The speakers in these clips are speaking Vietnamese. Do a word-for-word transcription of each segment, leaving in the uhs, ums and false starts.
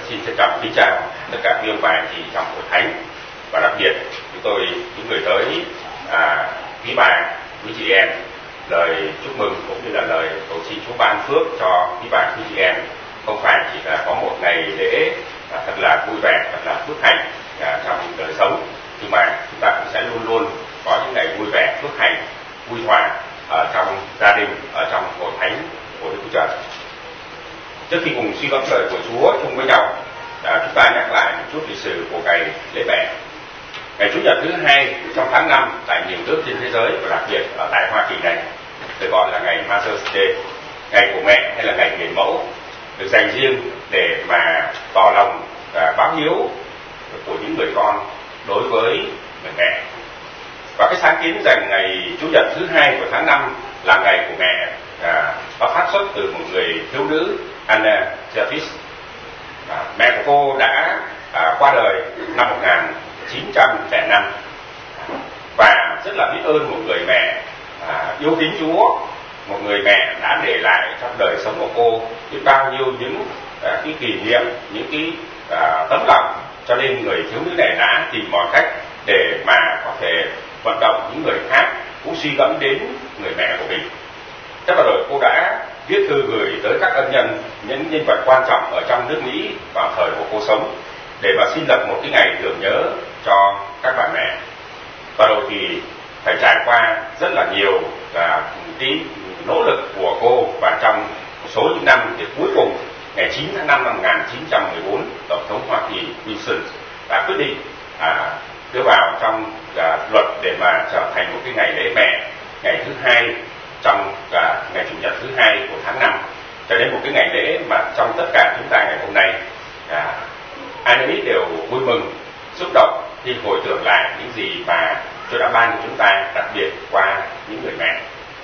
xin trân trọng kính chào tất cả quý ông bà anh chị trong hội thánh, và đặc biệt chúng tôi những người tới à, quý bà, quý chị em lời chúc mừng cũng như là lời cầu xin Chúa ban phước cho quý bà, quý chị em. Không phải chỉ là có một ngày lễ à, thật là vui vẻ, thật là phước hạnh à, trong đời sống, nhưng mà chúng ta cũng sẽ luôn luôn có những ngày vui vẻ, phước hạnh, vui hòa ở trong gia đình, ở trong hội thánh của Đức Chúa Trời. Trước khi cùng suy gẫm lời của Chúa chung với nhau, à, chúng ta nhắc lại một chút lịch sử của ngày lễ mẹ. Ngày Chủ nhật thứ hai trong tháng năm tại nhiều nước trên thế giới, và đặc biệt ở tại Hoa Kỳ này, được gọi là ngày Mother's Day, ngày của mẹ hay là ngày hiền mẫu, được dành riêng để mà tỏ lòng và báo hiếu của những người con đối với người mẹ. Và cái sáng kiến dành ngày Chủ nhật thứ hai của tháng năm là ngày của mẹ à, nó phát xuất từ một người thiếu nữ Anna Jarvis. À, mẹ của cô đã à, qua đời năm một nghìn chín trăm lẻ năm, và rất là biết ơn một người mẹ à, yêu kính Chúa, một người mẹ đã để lại trong đời sống của cô biết bao nhiêu những à, cái kỷ niệm, những cái à, tấm lòng, cho nên người thiếu nữ này đã tìm mọi cách để mà có thể vận động những người khác cũng suy gẫm đến người mẹ của mình. Thế và rồi cô đã viết thư gửi tới các ân nhân, những nhân vật quan trọng ở trong nước Mỹ vào thời của cô sống, để mà xin lập một cái ngày tưởng nhớ cho các bà mẹ. Và rồi thì phải trải qua rất là nhiều và cái nỗ lực của cô, và trong một số những năm thì cuối cùng ngày chín tháng năm năm một nghìn chín trăm mười bốn, Tổng thống Hoa Kỳ Wilson đã quyết định à, đưa vào trong à, luật để mà trở thành một cái ngày lễ mẹ, ngày thứ hai trong à, ngày Chủ nhật thứ hai của tháng năm, trở nên một cái ngày lễ mà trong tất cả chúng ta ngày hôm nay à, ai nấy đều vui mừng, xúc động khi hồi tưởng lại những gì mà Chúa đã ban cho chúng ta, đặc biệt qua những người mẹ.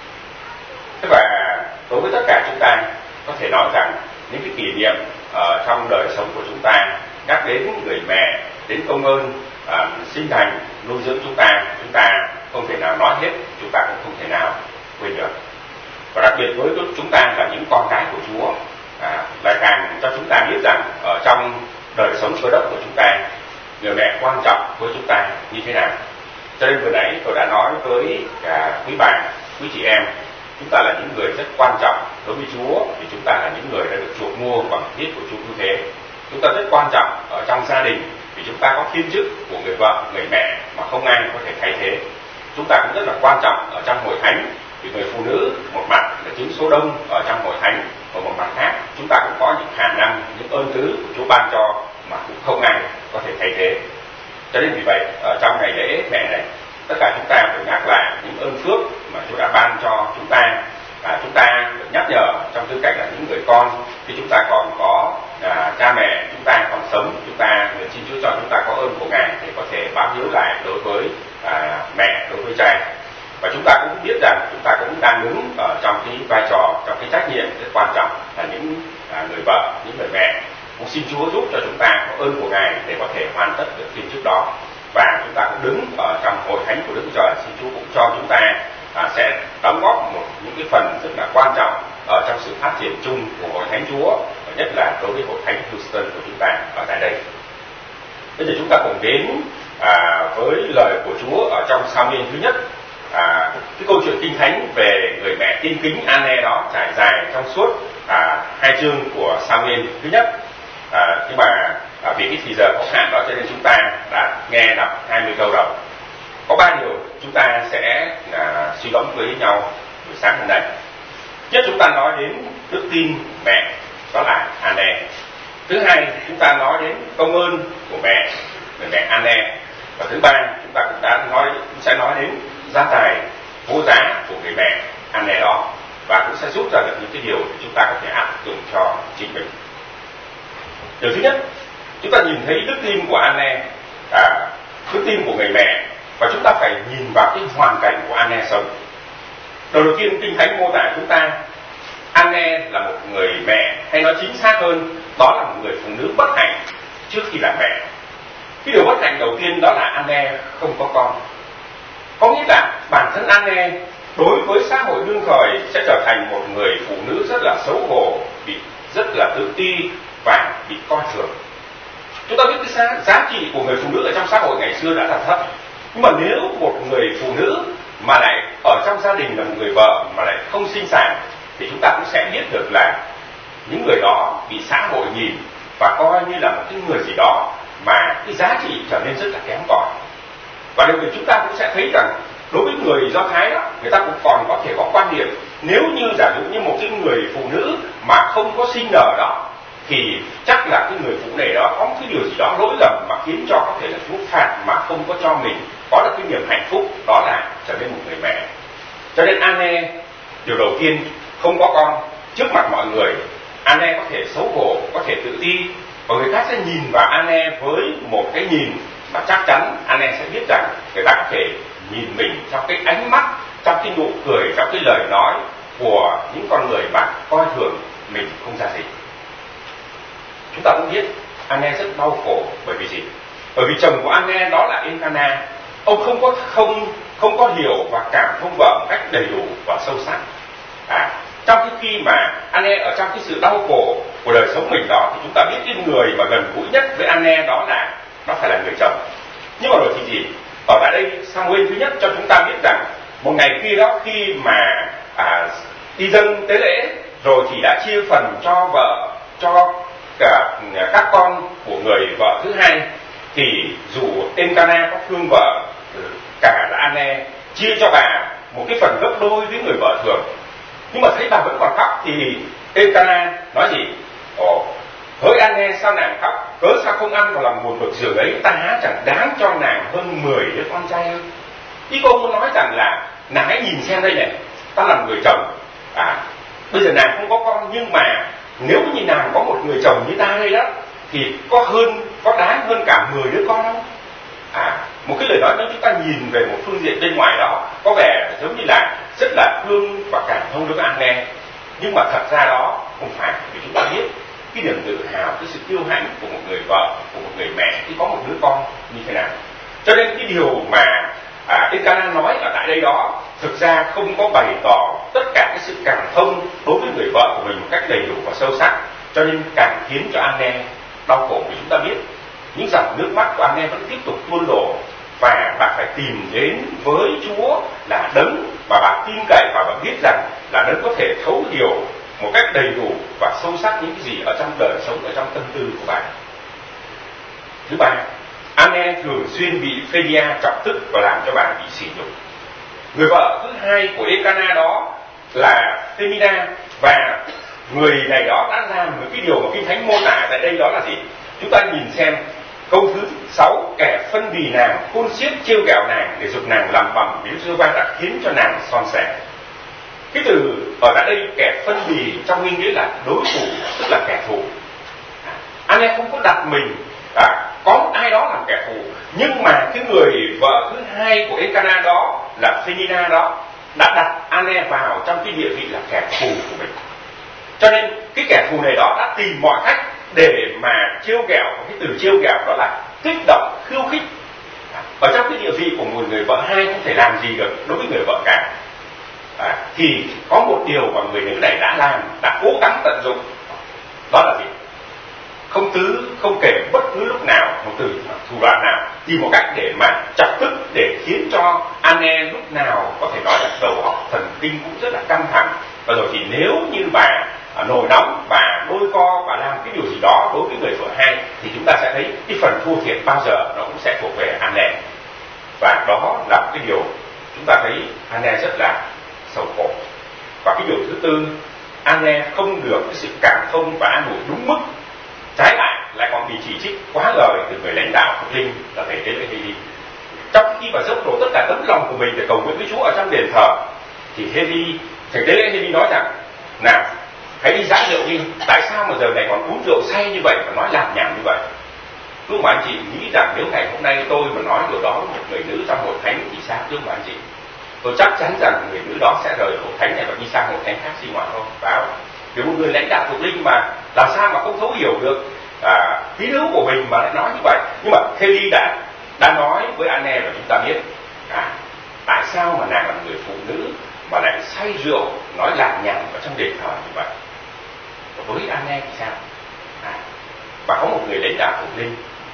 Thế và đối với tất cả chúng ta có thể nói rằng những cái kỷ niệm ở trong đời sống của chúng ta nhắc đến người mẹ, đến công ơn à, sinh thành nuôi dưỡng chúng ta, chúng ta không thể nào nói hết, chúng ta cũng không thể nào quên được. Và đặc biệt với chúng ta là những con cái của Chúa, à, lại càng cho chúng ta biết rằng ở trong đời sống cơ đốc của chúng ta, người mẹ quan trọng với chúng ta như thế nào. Cho nên vừa nãy tôi đã nói với cả quý bà, quý chị em, chúng ta là những người rất quan trọng đối với Chúa, vì chúng ta là những người đã được chuộc mua bằng huyết của Chúa cứu thế. Chúng ta rất quan trọng ở trong gia đình, vì chúng ta có thiên chức của người vợ, người mẹ mà không ai có thể thay thế. Chúng ta cũng rất là quan trọng ở trong hội thánh, vì người phụ nữ một mặt là chiếm số đông ở trong hội thánh, và một mặt khác chúng ta cũng có những khả năng, những ơn tứ của Chúa ban cho mà cũng không ai có thể thay thế. Cho nên vì vậy ở trong ngày lễ mẹ này, tất cả chúng ta phải nhắc lại những ơn phước mà Chúa đã ban cho chúng ta. À, chúng ta được nhắc nhở trong tư cách là những người con, khi chúng ta còn có à, cha mẹ chúng ta còn sống, chúng ta xin Chúa cho chúng ta có ơn của Ngài để có thể báo hiếu lại đối với à, mẹ, đối với cha. Và chúng ta cũng biết rằng chúng ta cũng đang đứng ở trong cái vai trò, trong cái trách nhiệm rất quan trọng là những à, người vợ, những người mẹ. Cũng xin Chúa giúp cho chúng ta có ơn của Ngài để có thể hoàn tất được thiên chức đó. Và chúng ta cũng đứng ở trong hội thánh của Đức Chúa Trời, xin Chúa cũng cho chúng ta à, sẽ đóng góp một những cái phần rất là quan trọng ở trong sự phát triển chung của hội thánh Chúa, và nhất là đối với hội thánh Houston của chúng ta ở tại đây. Bây giờ chúng ta cùng đến à, với lời của Chúa ở trong Sa-muel thứ nhất. À, cái câu chuyện kinh thánh về người mẹ tiên kính Anne đó trải dài trong suốt à, hai chương của Sa-muel thứ nhất. À, nhưng mà à, vì cái thời giờ có hạn đó cho nên chúng ta đã nghe đọc hai mươi câu đầu. Có ba điều chúng ta sẽ à, suy gẫm với nhau buổi sáng hôm nay. Nhất, chúng ta nói đến đức tin mẹ, đó là Anne. Thứ hai, chúng ta nói đến công ơn của mẹ, người mẹ Anne. Và thứ ba, chúng ta cũng đã nói sẽ nói đến gia tài vô giá của người mẹ Anne đó, và cũng sẽ rút ra được những cái điều để chúng ta có thể áp dụng cho chính mình. Điều thứ nhất, chúng ta nhìn thấy đức tin của Anne, à, đức tin của người mẹ, và chúng ta phải nhìn vào cái hoàn cảnh của Anne sống. Đầu đầu tiên, Kinh Thánh mô tả chúng ta Anne là một người mẹ, hay nói chính xác hơn, đó là một người phụ nữ bất hạnh trước khi làm mẹ. Cái điều bất hạnh đầu tiên đó là Anne không có con. Có nghĩa là bản thân Anne đối với xã hội đương thời sẽ trở thành một người phụ nữ rất là xấu hổ, bị rất là tự ti và bị coi thường. Chúng ta biết cái giá, giá trị của người phụ nữ ở trong xã hội ngày xưa đã là thấp, nhưng mà nếu một người phụ nữ mà lại ở trong gia đình là một người vợ mà lại không sinh sản thì chúng ta cũng sẽ biết được là những người đó bị xã hội nhìn và coi như là một cái người gì đó mà cái giá trị trở nên rất là kém cỏi. Và điều này chúng ta cũng sẽ thấy rằng đối với người Do Thái đó, người ta cũng còn có thể có quan điểm nếu như giả dụ như một cái người phụ nữ mà không có sinh nở đó thì chắc là cái người phụ nữ đó có cái điều gì đó lỗi lầm mà khiến cho có thể là Chúa phạt mà không có cho mình có được cái niềm hạnh phúc, đó là trở nên một người mẹ. Cho nên Anne điều đầu tiên không có con trước mặt mọi người, Anne có thể xấu hổ, có thể tự ti, và người ta sẽ nhìn vào Anne với một cái nhìn mà chắc chắn Anne sẽ biết rằng người ta có thể nhìn mình trong cái ánh mắt, trong cái nụ cười, trong cái lời nói của những con người mà coi thường mình không ra gì. Chúng ta cũng biết Anne rất đau khổ bởi vì gì? Bởi vì chồng của Anne đó là Elkanah, ông không có không không có hiểu và cảm thông vợ một cách đầy đủ và sâu sắc. À, trong cái khi mà Anne ở trong cái sự đau khổ của đời sống mình đó thì chúng ta biết cái người mà gần gũi nhất với Anne đó là nó phải là người chồng. Nhưng mà rồi thì gì? Ở tại đây Samuel thứ nhất cho chúng ta biết rằng một ngày kia đó khi mà à, đi dâng tế lễ rồi thì đã chia phần cho vợ, cho cả các con của người vợ thứ hai, thì dù Elkanah có thương vợ cả là Anne, chia cho bà một cái phần gấp đôi với người vợ thường, nhưng mà thấy bà vẫn còn khóc thì Elkanah nói gì? Ồ, hỡi Anne, sao nàng khóc? Cớ sao không ăn vào lòng buồn bực giường ấy? Ta há chẳng đáng cho nàng hơn mười đứa con trai ư? Ý cô muốn nói rằng là nàng hãy nhìn xem đây này, ta làm người chồng, à, bây giờ nàng không có con, nhưng mà nếu như nàng có một người chồng như ta đây đó thì có hơn, có đáng hơn cả mười đứa con không? À, một cái lời nói nếu chúng ta nhìn về một phương diện bên ngoài đó có vẻ giống như là rất là thương và cảm thông đối với Anne, nhưng mà thật ra đó không phải, vì chúng ta biết cái niềm tự hào, cái sự kiêu hãnh của một người vợ, của một người mẹ khi có một đứa con như thế nào. Cho nên cái điều mà à, Elkanah nói ở tại đây đó thực ra không có bày tỏ tất cả cái sự cảm thông đối với người vợ của mình một cách đầy đủ và sâu sắc, cho nên càng khiến cho Anne đau khổ. Vì chúng ta biết những dòng nước mắt của Anne vẫn tiếp tục tuôn đổ, và bà phải tìm đến với Chúa là đấng mà bà tin cậy, và bà biết rằng là đấng có thể thấu hiểu một cách đầy đủ và sâu sắc những cái gì ở trong đời sống, ở trong tâm tư của bà. Thứ ba, Anne thường xuyên bị Phadia chọc tức và làm cho bà bị sỉ nhục. Người vợ thứ hai của Elkanah đó là Phemida, và người này đó đã làm một cái điều mà Kinh Thánh mô tả tại đây, đó là gì? Chúng ta nhìn xem câu thứ sáu: kẻ phân bì nàng, khôn xiết trêu ghẹo nàng để giục nàng làm bầm, vì Đức Giê-hô-va đã khiến cho nàng son sẻ. Cái từ ở tại đây kẻ phân bì trong nguyên nghĩa là đối thủ, tức là kẻ thù. Anne không có đặt mình à, có một ai đó làm kẻ thù, nhưng mà cái người vợ thứ hai của Elkanah đó là Phenina đó đã đặt Anne vào trong cái địa vị là kẻ thù của mình. Cho nên cái kẻ thù này đó đã tìm mọi cách để mà trêu ghẹo. Cái từ trêu ghẹo đó là kích động, khiêu khích. Ở trong cái địa vị của một người vợ hai không thể làm gì được đối với người vợ cả. À, thì có một điều mà người nữ này đã làm, đã cố gắng tận dụng, đó là gì? Không tứ, không kể bất cứ lúc nào, một từ thủ đoạn nào, tìm một cách để mà chọc tức, để khiến cho Anne lúc nào có thể nói là đầu óc thần kinh cũng rất là căng thẳng. Và rồi thì nếu như bà à, nổi nóng, bà đôi co, bà làm cái điều gì đó đối với người vợ hai, thì chúng ta sẽ thấy cái phần thua thiệt bao giờ nó cũng sẽ thuộc về Anne. Và đó là một cái điều chúng ta thấy Anne rất là sầu khổ. Và cái điều thứ tư, Anne không được cái sự cảm thông và an ủi đúng mức, trái lại lại còn bị chỉ trích quá lời từ người lãnh đạo thuộc linh là thầy tế lễ Heli. Trong khi mà dốc đổ tất cả tấm lòng của mình để cầu nguyện với Chúa ở trong đền thờ, thì Heli, thầy tế lễ Heli nói rằng: nào, hãy đi giã rượu đi, tại sao mà giờ này còn uống rượu say như vậy và nói làm nhảm như vậy? Thưa mà anh chị nghĩ rằng nếu ngày hôm nay tôi mà nói điều đó với một người nữ trong hội thánh thì sao? Thưa mà anh chị, tôi chắc chắn rằng người nữ đó sẽ rời hội thánh này và đi sang hội thánh khác sinh hoạt không? Phải không? Vì một người lãnh đạo thuộc linh mà làm sao mà không thấu hiểu được à, tín hữu của mình mà lại nói như vậy. Nhưng mà Heli đã đã nói với Anne, và chúng ta biết à, tại sao mà nàng là người phụ nữ mà lại say rượu nói làng nhàng ở trong đền thờ như vậy. Và với Anne thì sao? À, và có một người lãnh đạo thuộc linh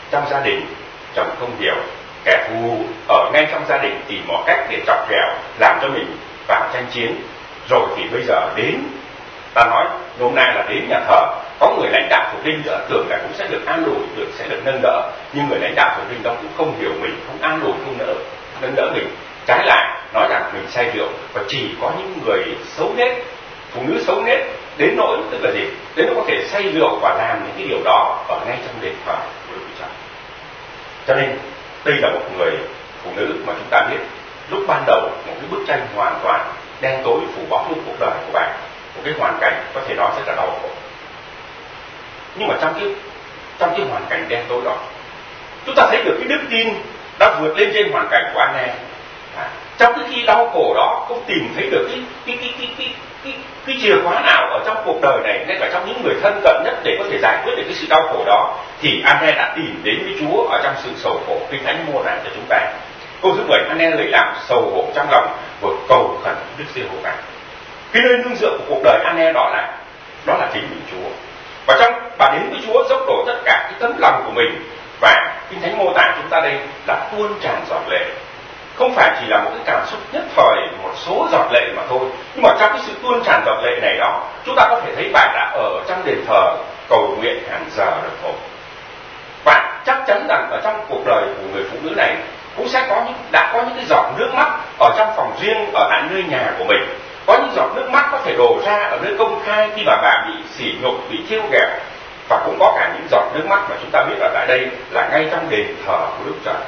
trong gia đình chồng không hiểu, kẻ thù ở ngay trong gia đình tìm mọi cách để chọc ghẹo làm cho mình vào tranh chiến. Rồi thì bây giờ đến, ta nói hôm nay là đến nhà thờ, có người lãnh đạo thuộc linh nữa tưởng là cũng sẽ được an ủi, được sẽ được nâng đỡ, nhưng người lãnh đạo thuộc linh đó cũng không hiểu mình, không an ủi, không nỡ nâng đỡ mình, trái lại nói rằng mình say rượu. Và chỉ có những người xấu nết, phụ nữ xấu nết đến nỗi, tức là gì, đến nỗi có thể say rượu và làm những cái điều đó ở ngay trong đền thờ của Đức Chúa Trời. Cho nên đây là một người phụ nữ mà chúng ta biết lúc ban đầu một cái bức tranh hoàn toàn đen tối phủ bóng luôn cuộc đời của bà, một cái hoàn cảnh có thể nói rất là đau khổ. Nhưng mà trong cái trong cái hoàn cảnh đen tối đó, chúng ta thấy được cái đức tin đã vượt lên trên hoàn cảnh của Anna. À, trong cái khi đau khổ đó không tìm thấy được cái cái cái cái cái cái, cái chìa khóa nào ở trong cuộc đời này, ngay cả trong những người thân cận nhất để có thể giải quyết được cái sự đau khổ đó, thì Anna đã tìm đến với Chúa ở trong sự sầu khổ. Kinh Thánh mô tả cho chúng ta câu thứ bảy, Anna lấy làm sầu khổ trong lòng và cầu khẩn Đức Giê-hô-va. Cái nơi nương dựa của cuộc đời Anna đó là đó là chính mình Chúa. Và trong bà đến với Chúa dốc đổ tất cả cái tấm lòng của mình, và Kinh Thánh mô tả chúng ta đây là tuôn tràn giọt lệ. Không phải chỉ là một cái cảm xúc nhất thời, một số giọt lệ mà thôi, nhưng mà trong cái sự tuôn tràn giọt lệ này đó, chúng ta có thể thấy bà đã ở trong đền thờ cầu nguyện hàng giờ đồng hồ. Và chắc chắn rằng ở trong cuộc đời của người phụ nữ này cũng sẽ có những đã có những cái giọt nước mắt ở trong phòng riêng, ở tại nơi nhà của mình. Có những giọt nước mắt có thể đổ ra ở nơi công khai khi mà bà bị sỉ nhục, bị trêu ghẹo. Và cũng có cả những giọt nước mắt mà chúng ta biết ở tại đây là ngay trong đền thờ của Đức Trời.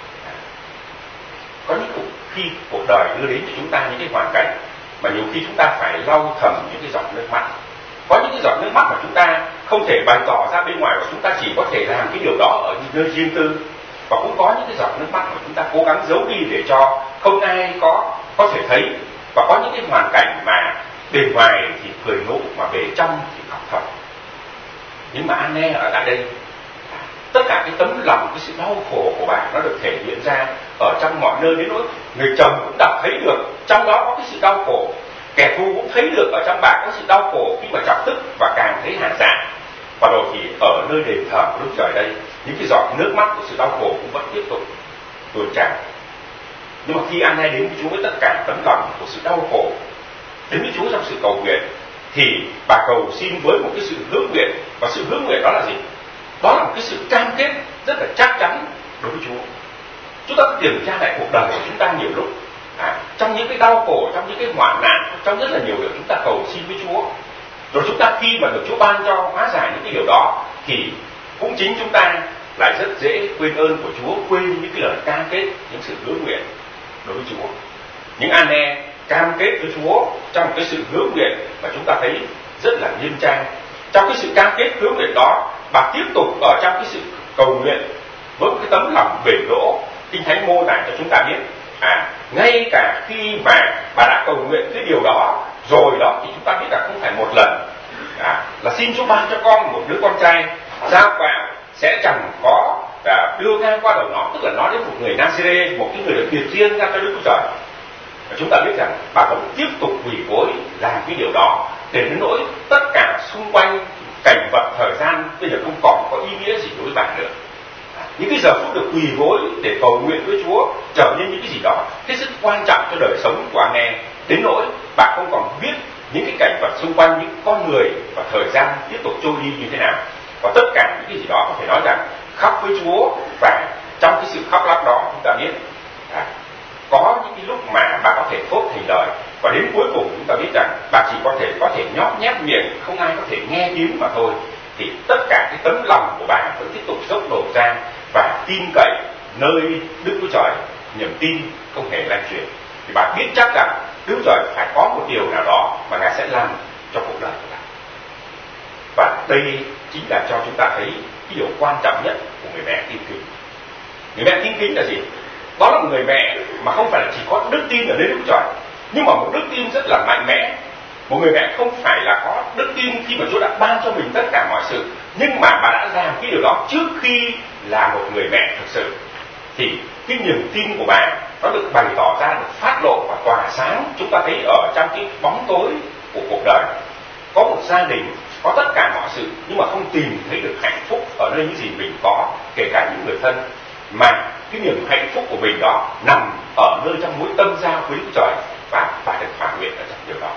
Có những khi cuộc đời đưa đến cho chúng ta những cái hoàn cảnh mà nhiều khi chúng ta phải lau thầm những cái giọt nước mắt. Có những cái giọt nước mắt mà chúng ta không thể bày tỏ ra bên ngoài, và chúng ta chỉ có thể làm cái điều đó ở nơi riêng tư. Và cũng có những cái giọt nước mắt mà chúng ta cố gắng giấu đi để cho không ai có có thể thấy. Và có những cái hoàn cảnh mà bề ngoài thì cười nụ mà bề trong thì khóc thật. Nhưng mà Anna ở lại đây, tất cả cái tấm lòng, cái sự đau khổ của bà nó được thể hiện ra ở trong mọi nơi, đến nỗi người chồng cũng đã thấy được trong đó có cái sự đau khổ. Kẻ thù cũng thấy được ở trong bà có sự đau khổ khi mà chọc tức và càng thấy hạ dạ. Và rồi thì ở nơi đền thờ của Đức Trời đây, những cái giọt nước mắt của sự đau khổ cũng vẫn tiếp tục tuôn tràn. Nhưng mà khi Anna đến với Chúa với tất cả tấm lòng của sự đau khổ, đến với Chúa trong sự cầu nguyện, thì bà cầu xin với một cái sự hứa nguyện. Và sự hứa nguyện đó là gì? Đó là một cái sự cam kết rất là chắc chắn đối với Chúa. Chúng ta kiểm tra lại cuộc đời của chúng ta nhiều lúc, à, trong những cái đau khổ, trong những cái hoạn nạn, trong rất là nhiều điều chúng ta cầu xin với Chúa. Rồi chúng ta khi mà được Chúa ban cho hóa giải những cái điều đó, thì cũng chính chúng ta lại rất dễ quên ơn của Chúa, quên những cái lời cam kết, những sự hứa nguyện đối với Chúa. Những Anna cam kết với Chúa trong một cái sự hứa nguyện mà chúng ta thấy rất là nghiêm trang. Trong cái sự cam kết hứa nguyện đó, bà tiếp tục ở trong cái sự cầu nguyện với một cái tấm lòng bền đỗ. Kinh Thánh mô tả cho chúng ta biết, à, ngay cả khi mà bà đã cầu nguyện cái điều đó rồi đó, thì chúng ta biết là không phải một lần, à, là xin Chúa ban cho con một đứa con trai, giao quà sẽ chẳng có à, đưa ngang qua đầu nó, tức là nói đến một người Nazire, một cái người được biệt riêng ra cho Đức Chúa Trời. Và chúng ta biết rằng bà vẫn tiếp tục quỳ gối làm cái điều đó, để đến nỗi tất cả xung quanh cảnh vật thời gian bây giờ không còn có ý nghĩa gì đối với bà nữa. Những cái giờ phút được quỳ gối để cầu nguyện với Chúa trở nên những cái gì đó hết sức quan trọng cho đời sống của anh em, đến nỗi bà không còn biết những cái cảnh vật xung quanh, những con người và thời gian tiếp tục trôi đi như thế nào. Và tất cả những cái gì đó có thể nói rằng khóc với Chúa, và trong cái sự khóc lóc đó chúng ta biết à, có những cái lúc mà bà có thể thốt thành lời, và đến cuối cùng chúng ta biết rằng bà chỉ có thể có thể nhóp nhép miệng, không ai có thể nghe tiếng mà thôi. Thì tất cả cái tấm lòng của bà vẫn tiếp tục dốc đổ ra và tin cậy nơi Đức Chúa Trời, niềm tin không hề lan truyền. Thì bà biết chắc rằng Đức Chúa Trời phải có một điều nào đó mà Ngài sẽ làm cho cuộc đời của bà. Và đây chính là cho chúng ta thấy cái điều quan trọng nhất của người mẹ tin kính. Người mẹ tin kính là gì? Đó là một người mẹ mà không phải là chỉ có đức tin ở nơi Đức Chúa Trời, nhưng mà một đức tin rất là mạnh mẽ. Một người mẹ không phải là có đức tin khi mà Chúa đã ban cho mình tất cả mọi sự, nhưng mà bà đã làm cái điều đó trước khi là một người mẹ thực sự. Thì cái niềm tin của bà nó được bày tỏ ra, được phát lộ và tỏa sáng. Chúng ta thấy ở trong cái bóng tối của cuộc đời có một gia đình có tất cả mọi sự nhưng mà không tìm thấy được hạnh phúc ở nơi những gì mình có, kể cả những người thân, mà cái niềm hạnh phúc của mình đó nằm ở nơi trong mối tâm giao với Đức Trời, và phải được thỏa nguyện ở trong điều đó.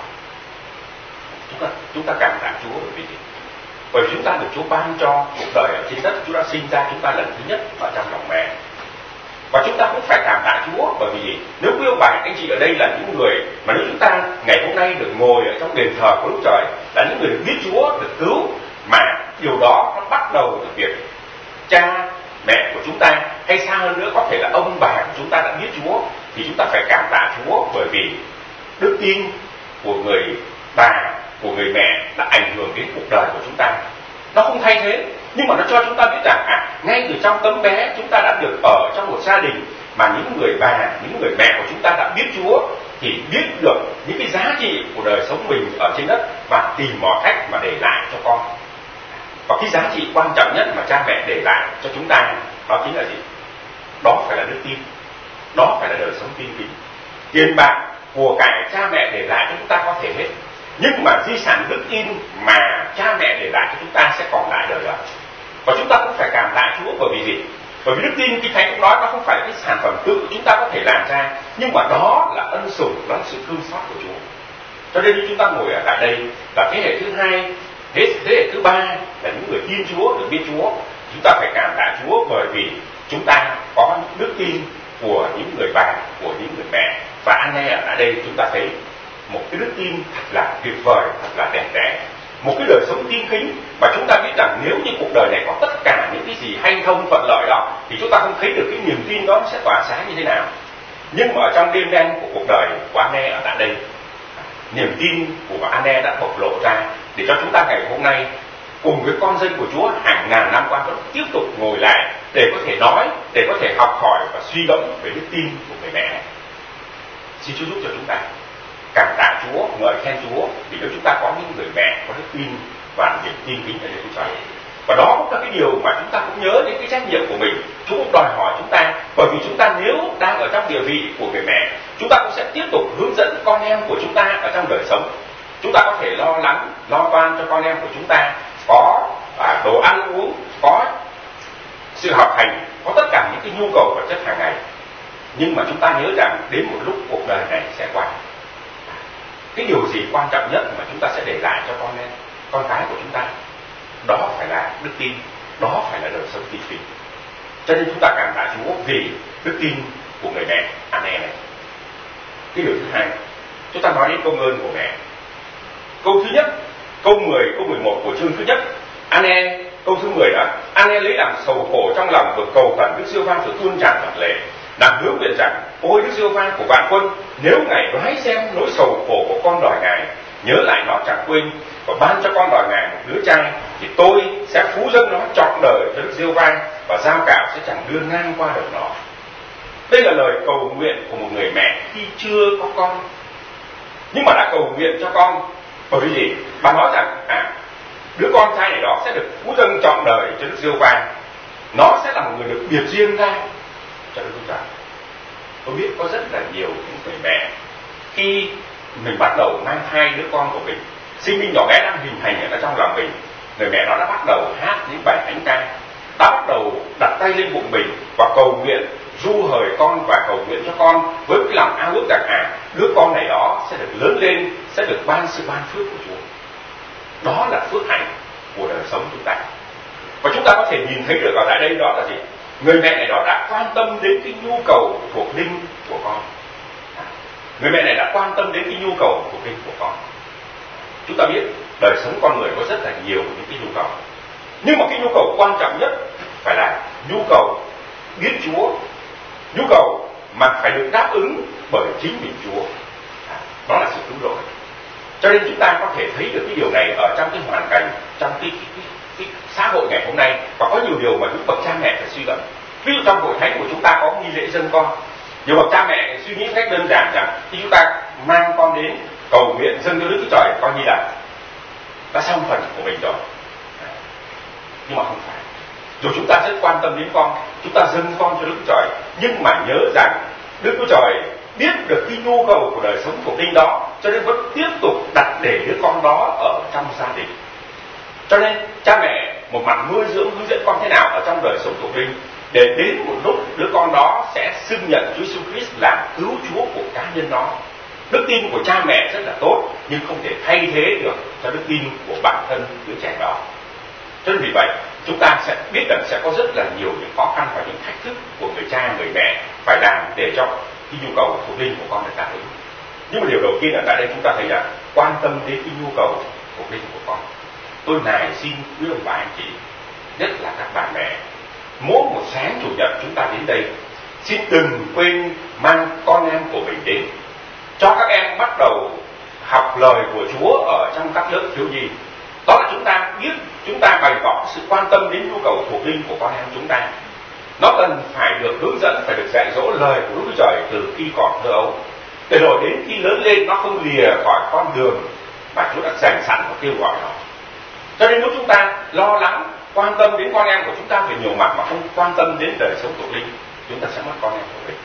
Chúng ta chúng ta cảm tạ Chúa bởi vì gì? Bởi vì chúng ta được Chúa ban cho cuộc đời ở trên đất. Chúa đã sinh ra chúng ta lần thứ nhất ở trong lòng mẹ, và chúng ta cũng phải cảm tạ Chúa bởi vì gì? Nếu quý ông bà anh chị ở đây là những người mà nếu chúng ta ngày hôm nay được ngồi ở trong đền thờ của Đức Trời, là những người được biết Chúa, được cứu, mà điều đó nó bắt đầu từ việc cha mẹ của chúng ta, hay xa hơn nữa có thể là ông bà của chúng ta đã biết Chúa, thì chúng ta phải cảm tạ Chúa bởi vì đức tin của người bà, của người mẹ đã ảnh hưởng đến cuộc đời của chúng ta. Nó không thay thế, nhưng mà nó cho chúng ta biết rằng à, ngay từ trong tấm bé chúng ta đã được ở trong một gia đình mà những người bà, những người mẹ của chúng ta đã biết Chúa, thì biết được những cái giá trị của đời sống mình ở trên đất và tìm mọi cách mà để lại cho con. Và cái giá trị quan trọng nhất mà cha mẹ để lại cho chúng ta đó chính là gì? Đó phải là đức tin, đó phải là đời sống tin kính. Tiền bạc, của cải cha mẹ để lại cho chúng ta có thể hết, nhưng mà di sản đức tin mà cha mẹ để lại cho chúng ta sẽ còn lại đời đời. Và chúng ta cũng phải cảm tạ Chúa bởi vì gì? Bởi vì đức tin, Kinh Thánh cũng nói, nó không phải là cái sản phẩm tự chúng ta có thể làm ra, nhưng mà đó là ân sủng, đó là sự thương xót của Chúa. Cho nên chúng ta ngồi ở tại đây là thế hệ thứ hai, thế, thế hệ thứ ba là những người tin Chúa, được biết Chúa. Chúng ta phải cảm tạ Chúa bởi vì chúng ta có những đức tin của những người bà, của những người mẹ. Và anh em ở tại đây chúng ta thấy một cái đức tin thật là tuyệt vời, thật là đẹp đẽ, một cái đời sống tin kính mà chúng ta biết rằng nếu như cuộc đời này có tất cả những cái gì hanh thông thuận lợi đó, thì chúng ta không thấy được cái niềm tin đó nó sẽ tỏa sáng như thế nào. Nhưng mà ở trong đêm đen của cuộc đời của anh em ở tại đây, niềm tin của anh em đã bộc lộ ra để cho chúng ta ngày hôm nay cùng với con dân của Chúa hàng ngàn năm qua vẫn tiếp tục ngồi lại để có thể nói, để có thể học hỏi và suy gẫm về đức tin của người mẹ. Xin Chúa giúp cho chúng ta cảm tạ Chúa, ngợi khen Chúa vì nếu chúng ta có những người mẹ có đức tin và niềm tin kính ở nơi Chúa Trời. Và đó cũng là cái điều mà chúng ta cũng nhớ đến cái trách nhiệm của mình. Chúa cũng đòi hỏi chúng ta, bởi vì chúng ta nếu đang ở trong địa vị của người mẹ, chúng ta cũng sẽ tiếp tục hướng dẫn con em của chúng ta ở trong đời sống. Chúng ta có thể lo lắng, lo toan cho con em của chúng ta có à, đồ ăn uống, có sự học hành, có tất cả những cái nhu cầu vật chất hàng ngày. Nhưng mà chúng ta nhớ rằng đến một lúc cuộc đời này sẽ qua. Cái điều gì quan trọng nhất mà chúng ta sẽ để lại cho con em, con cái của chúng ta, đó phải là đức tin, đó phải là đời sống tin kính. Cho nên chúng ta cảm tạ Chúa vì đức tin của người mẹ Anne này. Cái điều thứ hai, chúng ta nói đến công ơn của mẹ. Câu thứ nhất, câu mười, câu mười một của chương thứ nhất, Anne, câu thứ mười đó, Anne lấy làm sầu khổ trong lòng vừa cầu khẩn Đức Giê-hô-va sự tuôn tràn phật lệ, làm hứa nguyện rằng: ôi Đức Giê-hô-va của vạn quân, nếu Ngài đoái xem nỗi sầu khổ của con đòi Ngài, nhớ lại nó chẳng quên, và ban cho con đòi Ngài một đứa trai, thì tôi sẽ phú dâng nó trọn đời cho Đức Giê-hô-va, và giao cạo sẽ chẳng đưa ngang qua đời nó. Đây là lời cầu nguyện của một người mẹ khi chưa có con, nhưng mà đã cầu nguyện cho con. Bởi vì gì? Bà nói rằng à, đứa con trai này đó sẽ được phú dâng trọn đời cho Đức Giê-hô-va, nó sẽ là một người được biệt riêng ra cho Đức Chúa Trời. Tôi biết có rất là nhiều những người mẹ khi mình bắt đầu mang thai đứa con của mình, sinh linh nhỏ bé đang hình thành ở trong lòng mình, người mẹ đó đã bắt đầu hát những bài thánh ca, đã bắt đầu đặt tay lên bụng mình và cầu nguyện ru hời con và cầu nguyện cho con với cái lòng ao ước rằng à, đứa con này đó sẽ được lớn lên, sẽ được ban sự ban phước của Chúa. Đó là phước hạnh của đời sống chúng ta. Và chúng ta có thể nhìn thấy được ở tại đây đó là gì? Người mẹ này đó đã quan tâm đến cái nhu cầu thuộc linh của con. Người mẹ này đã quan tâm đến cái nhu cầu thuộc linh của con. Chúng ta biết đời sống con người có rất là nhiều những cái nhu cầu, nhưng mà cái nhu cầu quan trọng nhất phải là nhu cầu biết Chúa, nhu cầu mà phải được đáp ứng bởi chính mình Chúa. Đó là sự cứu rỗi. Cho nên chúng ta có thể thấy được cái điều này ở trong cái hoàn cảnh, trong cái, cái, cái, cái xã hội ngày hôm nay, và có nhiều điều mà những bậc cha mẹ phải suy gẫm. Ví dụ trong hội thánh của chúng ta có nghi lễ dâng con, nhiều bậc cha mẹ suy nghĩ cách đơn giản rằng khi chúng ta mang con đến cầu nguyện dâng cho Đức Chúa Trời, coi như là đã xong phần của mình rồi. Nhưng mà không phải. Dù chúng ta rất quan tâm đến con, chúng ta dâng con cho Đức Chúa Trời, nhưng mà nhớ rằng Đức Chúa Trời biết được cái nhu cầu của đời sống thuộc linh đó, cho nên vẫn tiếp tục đặt để đứa con đó ở trong gia đình. Cho nên cha mẹ một mặt nuôi dưỡng hướng dẫn con thế nào ở trong đời sống thuộc linh, để đến một lúc đứa con đó sẽ xưng nhận Chúa Jesus Christ làm cứu Chúa của cá nhân đó. Đức tin của cha mẹ rất là tốt, nhưng không thể thay thế được cho đức tin của bản thân đứa trẻ đó. Cho nên vì vậy, chúng ta sẽ biết rằng sẽ có rất là nhiều những khó khăn và những thách thức của người cha, người mẹ phải làm để cho cái nhu cầu thuộc linh của con được đáp ứng. Nhưng mà điều đầu tiên là tại đây chúng ta thấy là quan tâm đến cái nhu cầu thuộc linh của con. Tôi nài xin quý ông bà anh chị, nhất là các bà mẹ, mỗi một sáng chủ nhật chúng ta đến đây, xin đừng quên mang con em của mình đến, cho các em bắt đầu học lời của Chúa ở trong các lớp thiếu nhi. Đó là chúng ta biết, chúng ta bày tỏ sự quan tâm đến nhu cầu thuộc linh của con em chúng ta. Nó cần phải được hướng dẫn, phải được dạy dỗ lời của Đức Chúa Trời từ khi còn thơ ấu, để rồi đến khi lớn lên nó không lìa khỏi con đường mà Chúa đã dành sẵn và kêu gọi nó. Cho nên nếu chúng ta lo lắng, quan tâm đến con em của chúng ta về nhiều mặt mà không quan tâm đến đời sống thuộc linh, chúng ta sẽ mất con em của mình.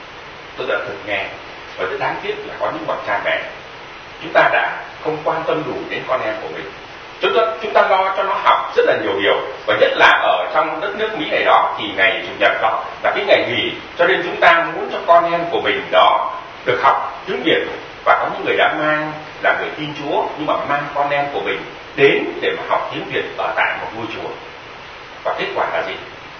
Tôi đã thực nghe, và rất đáng tiếc là có những bậc cha mẹ, chúng ta đã không quan tâm đủ đến con em của mình. Chúng ta, chúng ta lo cho nó học rất là nhiều điều, và nhất là ở trong đất nước Mỹ này đó, thì ngày Chủ nhật đó là cái ngày nghỉ, cho nên chúng ta muốn cho con em của mình đó được học tiếng Việt. Và có những người đã mang là người tin Chúa, nhưng mà mang con em của mình đến để mà học tiếng Việt ở tại một ngôi chùa. Và kết quả là gì?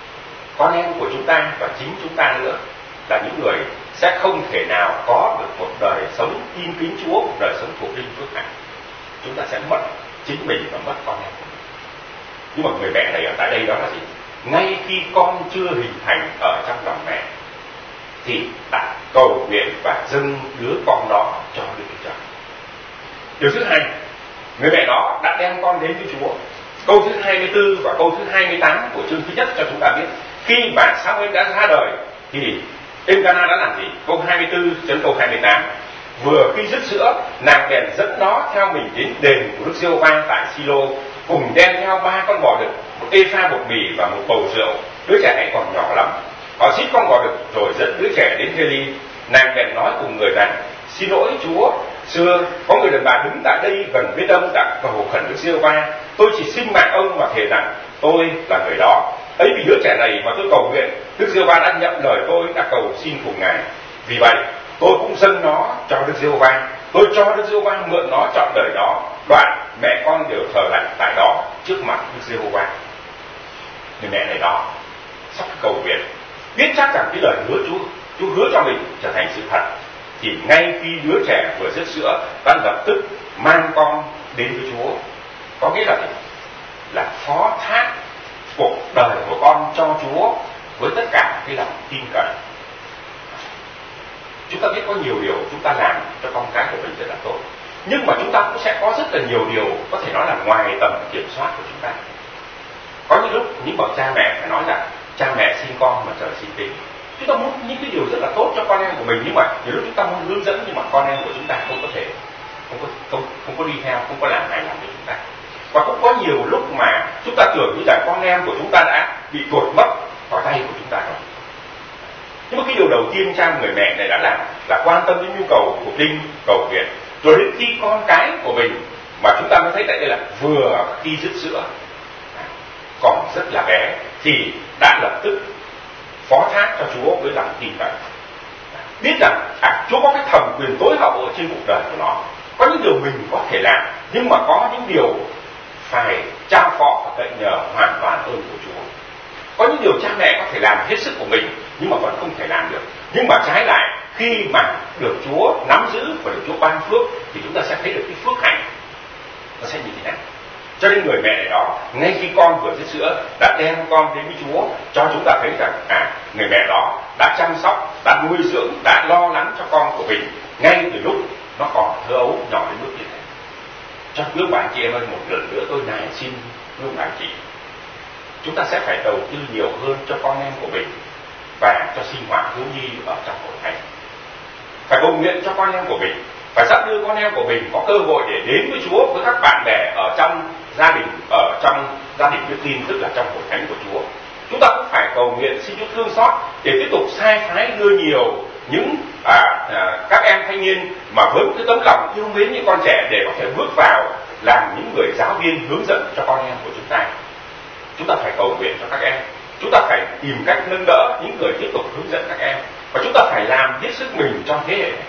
Con em của chúng ta và chính chúng ta nữa là những người sẽ không thể nào có được một đời sống tin kính Chúa, một đời sống thuộc linh phước hạnh. Chúng ta sẽ mất chính mình và mất con em của mình. Nhưng mà người mẹ này ở tại đây đó là gì? Ngay khi con chưa hình thành ở trong lòng mẹ, thì đã cầu nguyện và dâng đứa con đó cho Đức Chúa Trời. Điều thứ hai, người mẹ đó đã đem con đến với Chúa. Câu thứ hai mươi tư và câu thứ hai mươi tám của chương thứ nhất cho chúng ta biết, khi mà Samuel đã ra đời thì Elkanah đã làm gì? Câu hai mươi tư đến câu hai mươi tám. Vừa khi dứt sữa, nàng bèn dẫn nó theo mình đến đền của Đức Giê-hô-va tại Silo, cùng đem theo ba con bò đực, một ê-pha bột mì và một bầu rượu. Đứa trẻ ấy còn nhỏ lắm. Họ giết con bò đực rồi dẫn đứa trẻ đến Hê-li. Nàng bèn nói cùng người rằng: xin lỗi Chúa, xưa có người đàn bà đứng tại đây gần bên ông đã cầu khẩn Đức Giê-hô-va. Tôi chỉ xin mạng ông mà thề rằng tôi là người đó. Ấy vì đứa trẻ này mà tôi cầu nguyện, Đức Giê-hô-va đã nhận lời tôi, đã cầu xin cùng Ngài. Vì vậy tôi cũng dâng nó cho Đức Giê-hô-va. Tôi cho Đức Giê-hô-va mượn nó trọn đời đó. Đoạn mẹ con đều thờ lạy tại đó trước mặt Đức Giê-hô-va. Người mẹ này đó sắp cầu nguyện, biết chắc rằng cái lời hứa Chúa Chúa hứa cho mình trở thành sự thật, thì ngay khi đứa trẻ vừa dứt sữa đã lập tức mang con đến với Chúa. Có nghĩa là là phó thác cuộc đời của con cho Chúa với tất cả cái lòng tin cậy. Chúng ta biết có nhiều điều chúng ta làm cho con cái của mình rất là tốt, nhưng mà chúng ta cũng sẽ có rất là nhiều điều có thể nói là ngoài tầm kiểm soát của chúng ta. Có những lúc những bậc cha mẹ phải nói là cha mẹ sinh con mà trời sinh tính. Chúng ta muốn những cái điều rất là tốt cho con em của mình, nhưng mà nhiều lúc chúng ta muốn hướng dẫn, nhưng mà con em của chúng ta không có thể, không có không không có đi theo, không có làm hài lòng với chúng ta. Và cũng có nhiều lúc mà chúng ta tưởng như là con em của chúng ta đã bị tuột mất vào tay của chúng ta rồi. Nhưng mà cái điều đầu tiên cha người mẹ này đã làm là quan tâm đến nhu cầu của linh, cầu nguyện. Rồi đến khi con cái của mình mà chúng ta mới thấy tại đây là vừa khi dứt sữa, còn rất là bé, thì đã lập tức phó thác cho Chúa với lòng tin cậy, biết rằng à, Chúa có cái thẩm quyền tối hậu ở trên cuộc đời của nó. Có những điều mình có thể làm, nhưng mà có những điều phải trao phó và cậy nhờ hoàn toàn ơn của Chúa. Có những điều cha mẹ có thể làm hết sức của mình, nhưng mà vẫn không thể làm được. Nhưng mà trái lại, khi mà được Chúa nắm giữ và được Chúa ban phước, thì chúng ta sẽ thấy được cái phước hạnh nó sẽ như thế nào. Cho nên người mẹ này đó, ngay khi con vừa dứt sữa, đã đem con đến với Chúa, cho chúng ta thấy rằng à, người mẹ đó đã chăm sóc, đã nuôi dưỡng, đã lo lắng cho con của mình ngay từ lúc nó còn thơ ấu, nhỏ đến mức như thế. Cho quý ông bà chị em ơi, một lần nữa tôi nài xin quý ông bà chị, chúng ta sẽ phải đầu tư nhiều hơn cho con em của mình và cho sinh hoạt thiếu nhi ở trong hội thánh. Phải cầu nguyện cho con em của mình, phải dắt đưa con em của mình có cơ hội để đến với Chúa với các bạn bè ở trong gia đình, ở trong gia đình đức tin, tức là trong hội thánh của Chúa. Chúng ta cũng phải cầu nguyện xin Chúa thương xót để tiếp tục sai phái đưa nhiều những à, à, các em thanh niên mà với cái tấm lòng yêu mến những con trẻ để có thể bước vào làm những người giáo viên hướng dẫn cho con em của chúng ta. Chúng ta phải cầu nguyện cho các em, chúng ta phải tìm cách nâng đỡ những người tiếp tục hướng dẫn các em, và chúng ta phải làm hết sức mình trong thế hệ này.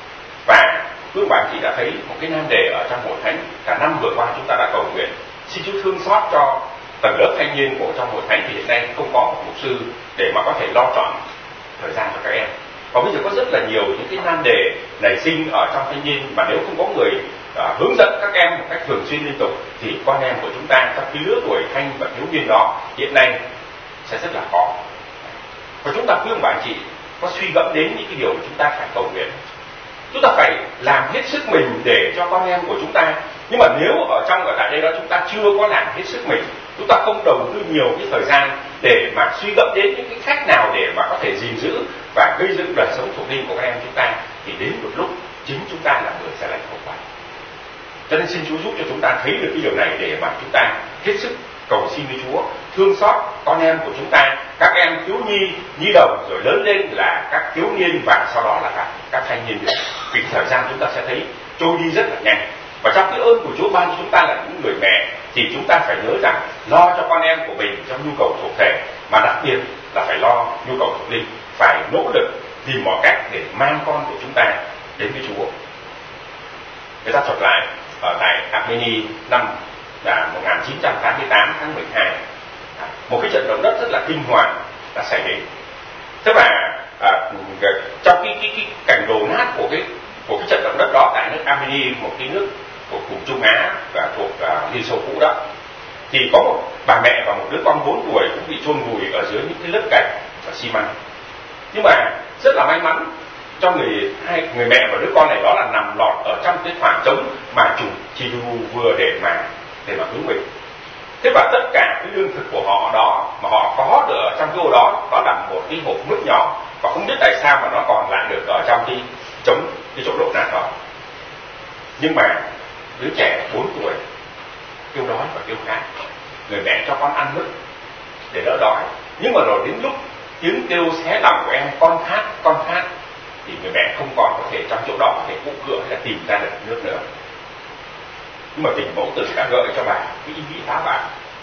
Và quý bạn chị đã thấy một cái nan đề ở trong hội thánh cả năm vừa qua, chúng ta đã cầu nguyện xin Chúa thương xót cho tầng lớp thanh niên của trong hội thánh, thì hiện nay không có một mục sư để mà có thể lo trọn thời gian cho các em. Và bây giờ có rất là nhiều những cái nan đề nảy sinh ở trong thanh niên, mà nếu không có người à, hướng dẫn các em một cách thường xuyên liên tục thì con em của chúng ta trong cái lứa tuổi thanh và thiếu niên đó hiện nay sẽ rất là khó. Và chúng ta quý ông bà anh chị có suy gẫm đến những cái điều mà chúng ta phải cầu nguyện. Chúng ta phải làm hết sức mình để cho con em của chúng ta. Nhưng mà nếu ở trong ở tại đây đó chúng ta chưa có làm hết sức mình, chúng ta không đầu tư nhiều cái thời gian để mà suy gẫm đến những cái cách nào để mà có thể gìn giữ và gây dựng đời sống thuộc linh của các em chúng ta, thì đến một lúc chính chúng ta là người sẽ lãnh hậu quả. Cho nên xin Chúa giúp cho chúng ta thấy được cái điều này để mà chúng ta hết sức cầu xin với Chúa thương xót con em của chúng ta, các em thiếu nhi, nhi đồng, rồi lớn lên là các thiếu niên, và sau đó là các, các thanh niên. Vì thời gian chúng ta sẽ thấy trôi đi rất là nhanh. Và trong cái ơn của Chúa ban cho chúng ta là những người mẹ, thì chúng ta phải nhớ rằng lo cho con em của mình trong nhu cầu thuộc thể, mà đặc biệt là phải lo nhu cầu thuộc linh, phải nỗ lực tìm mọi cách để mang con của chúng ta đến với Chúa. Người ta thuật lại ở tại Armenia năm là một nghìn chín trăm tám mươi tám tháng mười hai, một cái trận động đất rất là kinh hoàng đã xảy đến. Thế và à, trong cái, cái, cái cảnh đổ nát của cái của cái trận động đất đó tại nước Armenia, một cái nước thuộc vùng Trung Á và thuộc uh, Liên Xô cũ đó, thì có một bà mẹ và một đứa con bốn tuổi cũng bị chôn vùi ở dưới những cái lớp gạch và xi măng. Nhưng mà rất là may mắn cho người hai người mẹ và đứa con này đó là nằm lọt ở trong cái khoảng trống mà chủ chỉ đủ vừa để mà để mà cứu mình. Thế và tất cả cái lương thực của họ đó mà họ có được ở trong cái ô đó, đó là một cái hộp mứt nhỏ, và không biết tại sao mà nó còn lại được ở trong cái trống, cái chỗ đổ nát đó. Nhưng mà đứa trẻ bốn tuổi kêu đói và kêu khát, người mẹ cho con ăn mứt để đỡ đói. Nhưng mà rồi đến lúc tiếng kêu xé lòng của em, con khát, con khát, thì người mẹ không còn có thể trong chỗ đó có thể cụ cửa hay là tìm ra được nước nữa. Nhưng mà tình mẫu tử đã gợi cho bà cái ý nghĩ phá bà.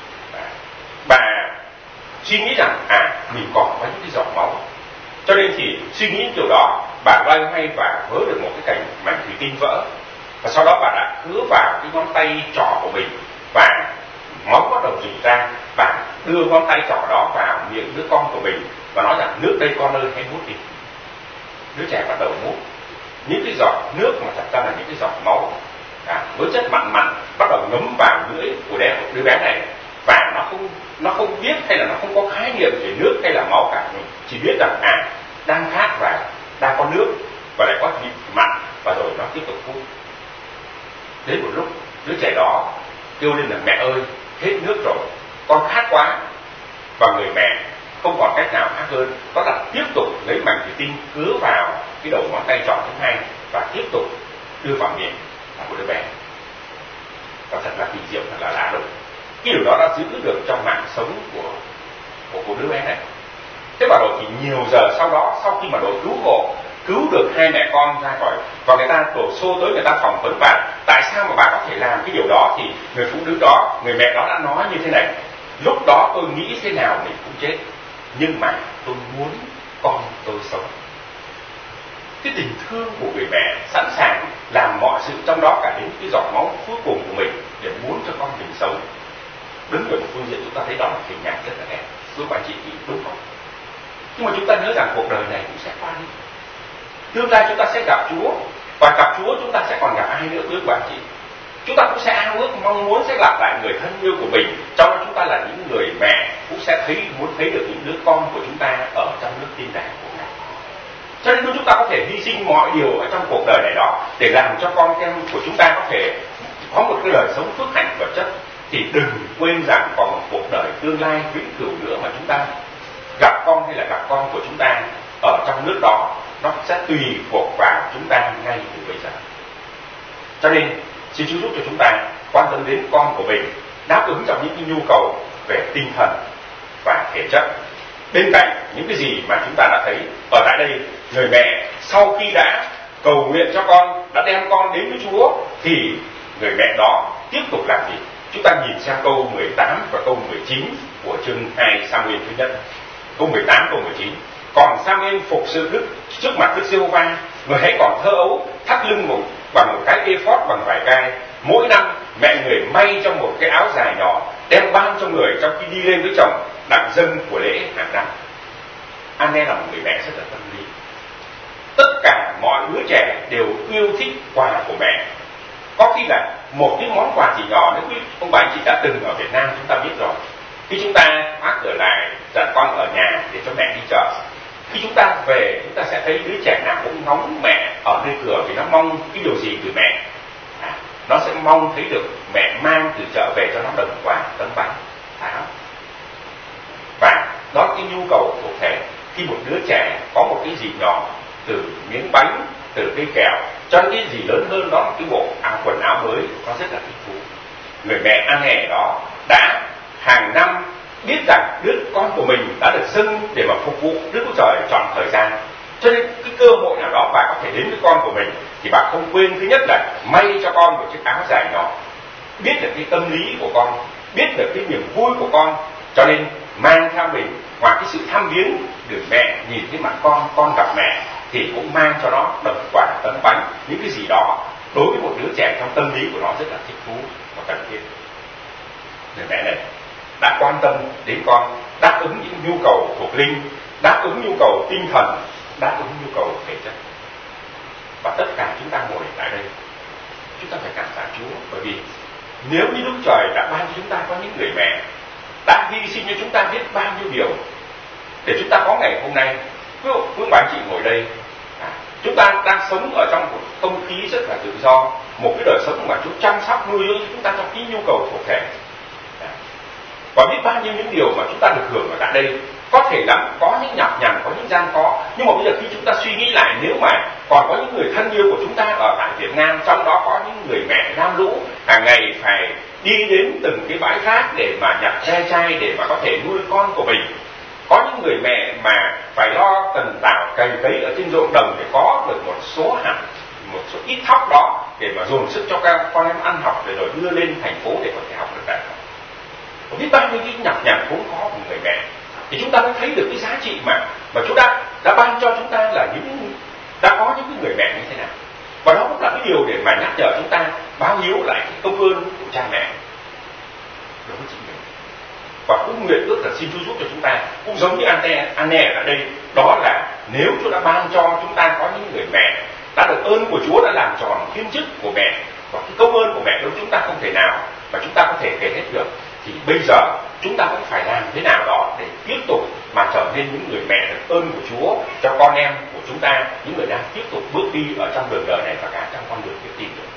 Bà suy nghĩ rằng à mình còn có những cái giọt máu, cho nên thì suy nghĩ kiểu đó, bà loay hoay và vớ được một cái cành mảnh thủy tinh vỡ, và sau đó bà đã cứa vào cái ngón tay trỏ của mình, và máu bắt đầu rỉ ra. Bà đưa ngón tay trỏ đó vào miệng đứa con của mình và nói rằng nước đây con ơi, hãy mút đi. Đứa trẻ bắt đầu mút. Những cái giọt nước mà thật ra là những cái giọt máu à, với chất mặn mặn bắt đầu ngấm vào lưỡi của đứa, đứa bé này, và nó không nó không biết hay là nó không có khái niệm về nước hay là máu cả, chỉ biết rằng à đang khát và đang có nước và lại có vị mặn, và rồi nó tiếp tục hút. Đến một lúc đứa trẻ đó kêu lên là mẹ ơi, hết nước rồi, con khát quá. Và người mẹ không còn cách nào khác hơn, đó là tiếp tục lấy mảnh thủy tinh cứa vào cái đầu ngón tay trỏ thứ hai và tiếp tục đưa vào miệng của đứa bé. Và thật là kỳ diệu, thật là lạ lùng. Cái điều đó đã giữ được trong mạng sống của của, của đứa bé này. Thế và rồi thì nhiều giờ sau đó, sau khi mà đội cứu hộ cứu được hai mẹ con ra khỏi, và người ta đổ xô tới người ta phỏng vấn bà, tại sao mà bà có thể làm cái điều đó, thì người phụ nữ đó, người mẹ đó đã nói như thế này: lúc đó tôi nghĩ thế nào mình cũng chết, nhưng mà tôi muốn con tôi sống. Cái tình thương của người mẹ sẵn sàng làm mọi sự, trong đó cả đến cái giọt máu cuối cùng của mình, để muốn cho con mình sống. Đứng về một phương diện chúng ta thấy đó là hình ảnh rất là đẹp, giúp bà chị đúng không? Nhưng mà chúng ta nhớ rằng cuộc đời này cũng sẽ qua đi. Tương lai chúng ta sẽ gặp Chúa, và gặp Chúa chúng ta sẽ còn gặp ai nữa, quý bà chị? Chúng ta cũng sẽ ao ước, mong muốn sẽ gặp lại người thân yêu của mình. Trong đó chúng ta là những người mẹ cũng sẽ thấy, muốn thấy được những đứa con của chúng ta ở trong nước tin đàng của Ngài. Cho nên chúng ta có thể hy sinh mọi điều ở trong cuộc đời này đó để làm cho con em của chúng ta có thể có một cái đời sống phước hạnh vật chất. Thì đừng quên rằng còn một cuộc đời tương lai vĩnh cửu nữa mà chúng ta gặp con hay là gặp con của chúng ta ở trong nước đó, nó sẽ tùy thuộc vào chúng ta ngay từ bây giờ. Cho nên xin Chúa giúp cho chúng ta quan tâm đến con của mình, đáp ứng trong những cái nhu cầu về tinh thần và thể chất. Bên cạnh những cái gì mà chúng ta đã thấy ở tại đây, người mẹ sau khi đã cầu nguyện cho con, đã đem con đến với Chúa, thì người mẹ đó tiếp tục làm gì? Chúng ta nhìn sang câu mười tám và câu mười chín của chương hai Sa-mu-ên thứ nhất. Câu mười tám, câu mười chín. Còn Sa-mu-ên phục sự Đức trước mặt Đức Giê-hô-va, người hãy còn thơ ấu, thắt lưng một bằng một cái ê-phót bằng vải gai. Mỗi năm mẹ người may cho một cái áo dài nhỏ, đem ban cho người trong khi đi lên với chồng đặng dâng của lễ hàng năm. An-ne là một người mẹ rất là tâm lý. Tất cả mọi đứa trẻ đều yêu thích quà của mẹ. Có khi là một cái món quà chỉ nhỏ, nếu quý ông bà anh chị đã từng ở Việt Nam chúng ta biết rồi. Khi chúng ta khóa cửa lại, dặn con ở nhà để cho mẹ đi chợ, khi chúng ta về chúng ta sẽ thấy đứa trẻ nào cũng ngóng mẹ ở nơi cửa, vì nó mong cái điều gì từ mẹ. À, nó sẽ mong thấy được mẹ mang từ chợ về cho nó đầm quà, tấm bánh, áo. Và đó là cái nhu cầu cụ thể. Khi một đứa trẻ có một cái gì nhỏ, từ miếng bánh, từ cây kẹo cho đến cái gì lớn hơn, đó là cái bộ áo quần áo mới, nó rất là thích thú. Người mẹ An-ne đó đã hàng năm biết rằng đứa con của mình đã được dâng để mà phục vụ Đức Chúa Trời chọn thời gian, cho nên cái cơ hội nào đó bà có thể đến với con của mình thì bà không quên thứ nhất là may cho con một chiếc áo dài nhỏ, biết được cái tâm lý của con, biết được cái niềm vui của con, cho nên mang theo mình. Ngoài cái sự thăm viếng được mẹ nhìn thấy mặt con, con gặp mẹ, thì cũng mang cho nó đầm quà, tấm bánh, những cái gì đó đối với một đứa trẻ trong tâm lý của nó rất là thích thú và cần thiết. Người mẹ này đã quan tâm đến con, đáp ứng những nhu cầu thuộc linh, đáp ứng nhu cầu tinh thần, đáp ứng nhu cầu thể chất. Và tất cả chúng ta ngồi tại đây, chúng ta phải cảm tạ Chúa, bởi vì nếu như Đức Trời đã ban cho chúng ta có những người mẹ, đã hy sinh cho chúng ta biết bao nhiêu điều để chúng ta có ngày hôm nay. Ví dụ quý bạn chị ngồi đây, à, chúng ta đang sống ở trong một không khí rất là tự do, một cái đời sống mà Chúa chăm sóc nuôi dưỡng chúng ta trong cái nhu cầu thuộc thể, à, và biết bao nhiêu những điều mà chúng ta được hưởng ở tại đây. Có thể là có những nhọc nhằn, có những gian khó, nhưng mà bây giờ khi chúng ta suy nghĩ lại, nếu mà còn có những người thân yêu của chúng ta ở tại Việt Nam, trong đó có những người mẹ lam lũ hàng ngày phải đi đến từng cái bãi rác để mà nhặt ve chai để mà có thể nuôi con của mình, có những người mẹ mà phải lo tần tảo cày cấy ở trên ruộng đồng để có được một số hạt, một số ít thóc đó để mà dồn sức cho các con em ăn học, để rồi đưa lên thành phố để có thể học được đại học. Và biết bao nhiêu cái nhọc nhằn vốn có của người mẹ, thì chúng ta mới thấy được cái giá trị mà mà Chúa đã đã ban cho chúng ta là những đã có những cái người mẹ như thế nào. Và đó cũng là cái điều để mà nhắc nhở chúng ta báo hiếu lại cái công ơn của cha mẹ đối với chính mình. Và cũng nguyện ước là xin Chúa giúp cho chúng ta cũng giống như An-ne ở đây, đó là nếu Chúa đã ban cho chúng ta có những người mẹ, đã được ơn của Chúa đã làm tròn thiên chức của mẹ, và cái công ơn của mẹ đối với chúng ta không thể nào mà chúng ta có thể kể hết được, thì bây giờ chúng ta cũng phải làm thế nào đó để tiếp tục mà trở nên những người mẹ được ơn của Chúa cho con em của chúng ta, những người đang tiếp tục bước đi ở trong đường đời này và cả trong con đường tiếp tìm được.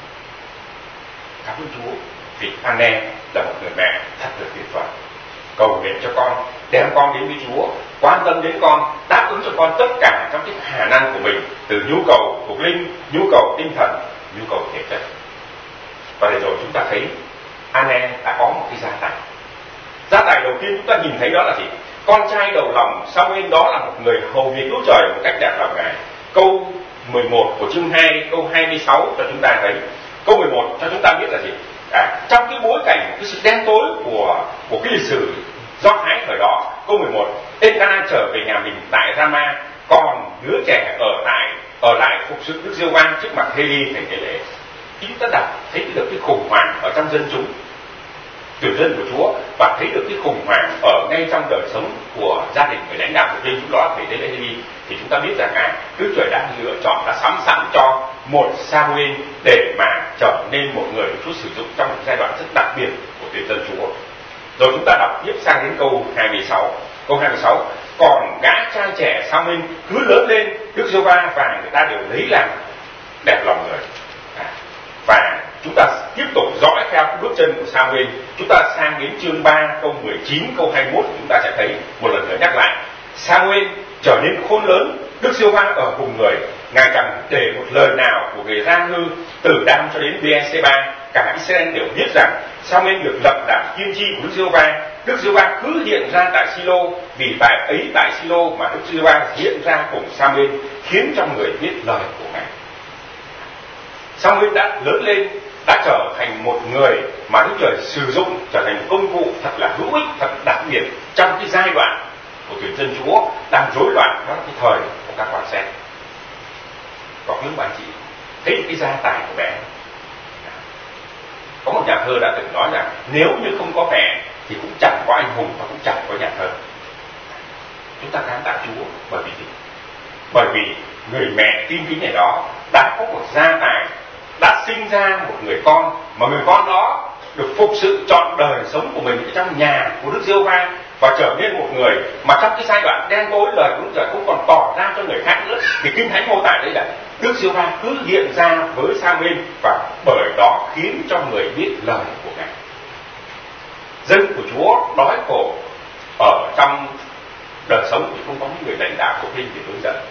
Cảm ơn Chúa vì An-ne là một người mẹ thật là tuyệt vời, cầu nguyện cho con, đem con đến với Chúa, quan tâm đến con, đáp ứng cho con tất cả trong cái khả năng của mình, từ nhu cầu thuộc linh, nhu cầu tinh thần, nhu cầu thể chất. Và để rồi chúng ta thấy An-ne đã có một cái gia tài. Gia tài đầu tiên chúng ta nhìn thấy đó là gì? Con trai đầu lòng Sa-mu-ên đó là một người hầu việc Chúa Trời một cách đẹp lòng Ngài. Câu mười một của chương hai, câu hai mươi sáu cho chúng ta thấy. Câu mười một cho chúng ta biết là gì? À, trong cái bối cảnh, cái sự đen tối của của cái lịch sử Do Thái thời đó, câu mười một, Ê-ca-na trở về nhà mình tại Rama, còn đứa trẻ ở tại ở lại phục sự Đức Giê-hô-va trước mặt Hê-li thành tế lễ. Khi chúng ta đọc thấy được cái khủng hoảng ở trong dân chúng, tuyển dân của Chúa, và thấy được cái khủng hoảng ở ngay trong đời sống của gia đình người lãnh đạo của Linh, chúng đó về tế lễ Hê-li, thì chúng ta biết rằng à, Đức Trời đã lựa chọn, đã sắm sẵn cho một Sa-mu-ên để mà trở nên một người được Chúa sử dụng trong một giai đoạn rất đặc biệt của tuyển dân Chúa. Rồi chúng ta đọc tiếp sang đến câu hai mươi sáu. Câu hai mươi sáu, còn gã trai trẻ Sa-mu-ên cứ lớn lên, Đức Giê-hô-va và người ta đều lấy làm đẹp lòng người. À, và chúng ta tiếp tục dõi theo cái bước chân của Sa-mu-ên. Chúng ta sang đến chương ba, câu mười chín, câu hai mươi mốt, chúng ta sẽ thấy một lần nữa nhắc lại. Sa-mu-ên trở nên khôn lớn, Đức Giê-hô-va ở cùng người, Ngài chẳng để một lời nào của người gian hư từ Đan cho đến Bê-e-sê-ba, cả Israel đều biết rằng Sa-muel được lập làm tiên tri của Đức Giê-hô-va. Đức Giê-hô-va cứ hiện ra tại Silo, vì tại ấy tại Silo mà Đức Giê-hô-va hiện ra cùng Sa-muel, khiến cho người biết lời của Ngài. Sa-muel đã lớn lên, đã trở thành một người mà Đức Trời sử dụng, trở thành một công cụ thật là hữu ích, thật đặc biệt trong cái giai đoạn của tuyển dân Chúa đang rối loạn, đó là cái thời của các quan sen. Có quý bạn chị thấy cái gia tài của mẹ. Có một nhà thơ đã từng nói rằng nếu như không có mẹ thì cũng chẳng có anh hùng và cũng chẳng có nhà thơ. Chúng ta cảm tạ Chúa bởi vì gì? Bởi vì người mẹ tin kính này đó đã có một gia tài, đã sinh ra một người con, mà người con đó được phục sự trọn đời sống của mình ở trong nhà của Đức Giê-hô-va, và trở nên một người mà trong cái giai đoạn đen tối lời của Đức Trời không còn tỏ ra cho người khác nữa, thì Kinh Thánh mô tả đây là Đức Giê-hô-va cứ hiện ra với Sa-muel, và bởi đó khiến cho người biết lời của Ngài. Dân của Chúa đói khổ ở trong đời sống thì không có những người lãnh đạo thuộc linh để hướng dẫn.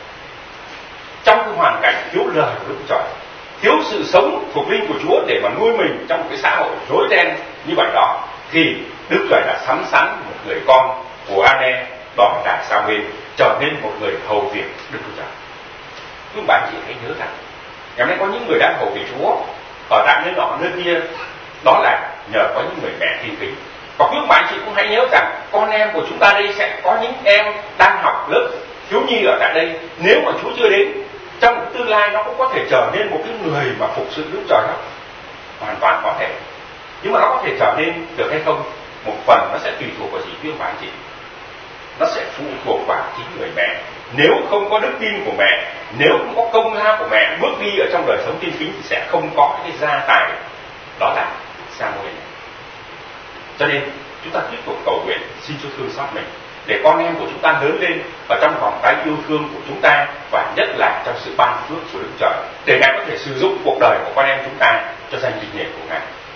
Trong cái hoàn cảnh thiếu lời của Đức Trời, thiếu sự sống thuộc linh của Chúa để mà nuôi mình trong một cái xã hội rối ren như vậy đó, thì Đức Trời đã sắm sẵn một người con của An-ne, đó là Sa-muel, trở nên một người hầu việc Đức Trời. Các bạn chỉ hãy nhớ rằng ngày nay có những người đang hầu việc Chúa ở tại nơi nọ nơi kia, đó là nhờ có những người mẹ tin kính. Và các bạn chị cũng hãy nhớ rằng con em của chúng ta đây sẽ có những em đang học lớp thiếu nhi ở tại đây, nếu mà Chúa chưa đến, trong một tương lai nó cũng có thể trở nên một cái người mà phục sự Đức Trời đó, hoàn toàn có thể. Nhưng mà nó có thể trở nên được hay không, một phần nó sẽ tùy thuộc vào gì quý ông bà anh chị. Nó sẽ phụ thuộc vào chính người mẹ. Nếu không có đức tin của mẹ, nếu không có công lao của mẹ bước đi ở trong đời sống tin kính, thì sẽ không có cái gia tài, đó là Sa-muel. Cho nên chúng ta tiếp tục cầu nguyện xin Chúa thương xót mình, để con em của chúng ta lớn lên ở trong vòng tay yêu thương của chúng ta, và nhất là trong sự ban phước của Đức Trời, để Ngài có thể sử dụng cuộc đời của con em chúng ta cho danh vinh hiển của Ngài.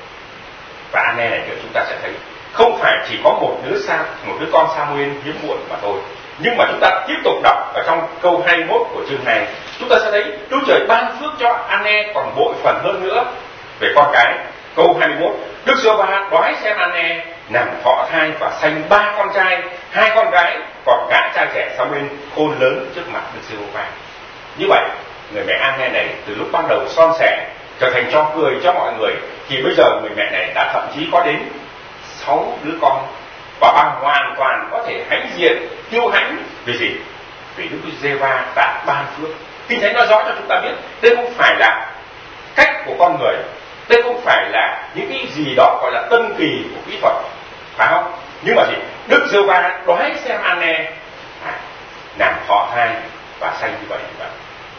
Và An-ne này nữa chúng ta sẽ thấy không phải chỉ có một đứa sa, một đứa con Sa-muel hiếm muộn mà thôi. Nhưng mà chúng ta tiếp tục đọc ở trong câu hai mươi mốt của chương này, chúng ta sẽ thấy Đức Trời ban phước cho An-ne còn bội phần hơn nữa về con cái. Câu hai mươi mốt, Đức Giê-hô-va đoái xem An-ne nàng thọ thai và sanh ba con trai, hai con gái, còn gã trai trẻ Sa-muel khôn lớn trước mặt Đức Giê-hô-va. Như vậy, người mẹ An-ne này từ lúc ban đầu son sẻ trở thành cho cười cho mọi người, thì bây giờ người mẹ này đã thậm chí có đến sáu đứa con, và bà hoàn toàn có thể hãnh diện kiêu hãnh. Vì gì? Vì Đức Giê-hô-va đã ban phước. Kinh Thánh nói rõ cho chúng ta biết đây không phải là cách của con người, đây không phải là những cái gì đó gọi là tân kỳ của kỹ thuật, phải không? Nhưng mà gì? Đức Giê-hô-va đoái xem An-ne à, nàng thọ thai và sanh như vậy như vậy.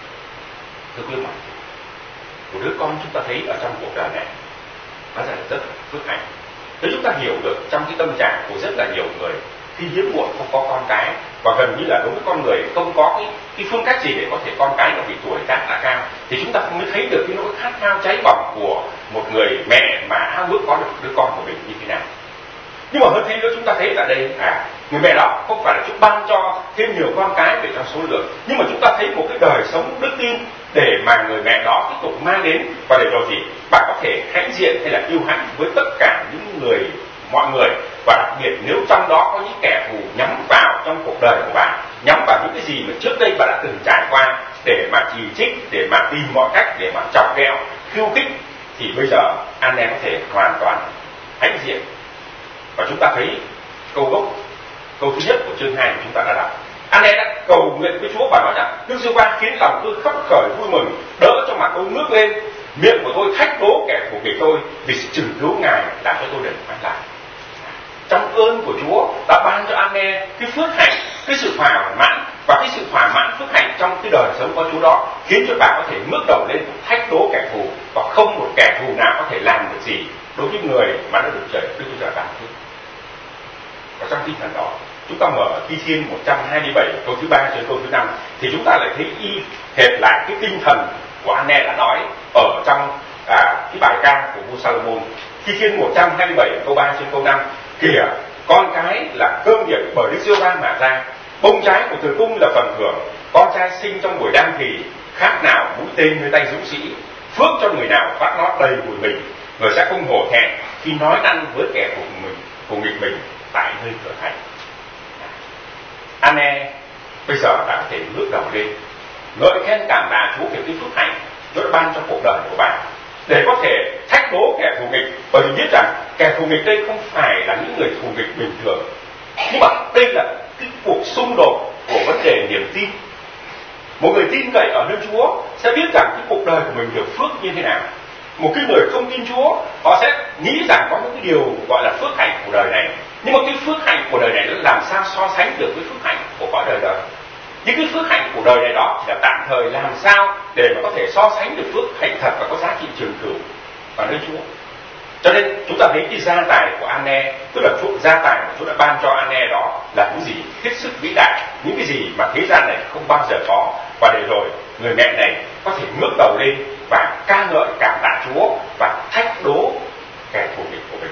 Thưa quý vị, một đứa con chúng ta thấy ở trong cuộc đời này nó là rất phước hạnh. Nếu chúng ta hiểu được trong cái tâm trạng của rất là nhiều người khi hiếm muộn không có con cái, và gần như là đối với con người không có cái, cái phương cách gì để có thể con cái nó bị tuổi tác đã cao, thì chúng ta mới thấy được cái nỗi khát khao cháy bỏng của một người mẹ mà ao ước có được đứa con của mình như thế nào. Nhưng mà hơn thế nữa chúng ta thấy ở đây à người mẹ đó không phải là Chúa ban cho thêm nhiều con cái về trong số lượng, nhưng mà chúng ta thấy một cái đời sống đức tin để mà người mẹ đó tiếp tục mang đến, và để rồi gì bà có thể hãnh diện hay là yêu hãnh với tất cả những người mọi người, và đặc biệt nếu trong đó có những kẻ thù nhắm vào trong cuộc đời của bà, nhắm vào những cái gì mà trước đây bà đã từng trải qua để mà chỉ trích, để mà tìm mọi cách để mà chọc ghẹo, khiêu khích, thì bây giờ An-ne có thể hoàn toàn hãnh diện. Và chúng ta thấy câu gốc, câu thứ nhất của chương hai của chúng ta đã đọc, An-ne đã cầu nguyện với Chúa và nói rằng Đức Giê-hô-va khiến lòng tôi khấp khởi vui mừng, đỡ cho mặt tôi ngước lên, miệng của tôi thách đố kẻ thù nghịch tôi, vì sự trừng cứu Ngài làm cho tôi đền phán lại. Trong ơn của Chúa đã ban cho An-ne cái phước hạnh, cái sự thỏa mãn, và cái sự thỏa mãn phước hạnh trong cái đời sống của Chúa đó khiến cho bà có thể ngước đầu lên thách đố kẻ thù, và không một kẻ thù nào có thể làm được gì đối với người mà đã được trời Đức Chúa Trời ban phước. Và trong tinh thần đó, chúng ta mở Thi Thiên một trăm hai mươi bảy câu thứ ba đến câu thứ năm, thì chúng ta lại thấy y hệt lại cái tinh thần của An-ne đã nói ở trong à, cái bài ca của vua Salomon. Thi Thiên một trăm hai mươi bảy câu ba đến câu năm, kìa con cái là cơ nghiệp bởi Đức Giê-hô-va mà ra, bông trái của tử cung là phần thưởng, con trai sinh trong buổi đăng thì khác nào mũi tên nơi tay dũng sĩ, phước cho người nào phát nó đầy bụi mình, Người sẽ không hổ thẹn khi nói năng với kẻ thù mình, thù nghịch mình tại nơi cửa thành. Anne bây giờ đã có thể ngước đầu lên, ngợi khen cảm tạ Chúa về cái phước hạnh Chúa đã ban cho cuộc đời của bà, để có thể thách đố kẻ thù nghịch. Bởi vì biết rằng kẻ thù nghịch đây không phải là những người thù nghịch bình thường, nhưng mà đây là cái cuộc xung đột của vấn đề niềm tin. Một người tin cậy ở nơi Chúa sẽ biết rằng cái cuộc đời của mình được phước như thế nào. Một cái người không tin Chúa, họ sẽ nghĩ rằng có những cái điều gọi là phước hạnh của đời này, nhưng mà cái phước hạnh của đời này nó làm sao so sánh được với phước hạnh của cõi đời đời. Những cái phước hạnh của đời này đó chỉ là tạm thời, làm sao để mà có thể so sánh được phước hạnh thật và có giá trị trường cửu ở nơi Chúa. Cho nên chúng ta thấy cái gia tài của Anne, tức là Chúa, gia tài mà Chúa đã ban cho Anne đó là những gì hết sức vĩ đại, những cái gì mà thế gian này không bao giờ có. Và để rồi người mẹ này có thể ngước đầu lên và ca ngợi cảm tạ Chúa và thách đố kẻ thù nghịch của mình.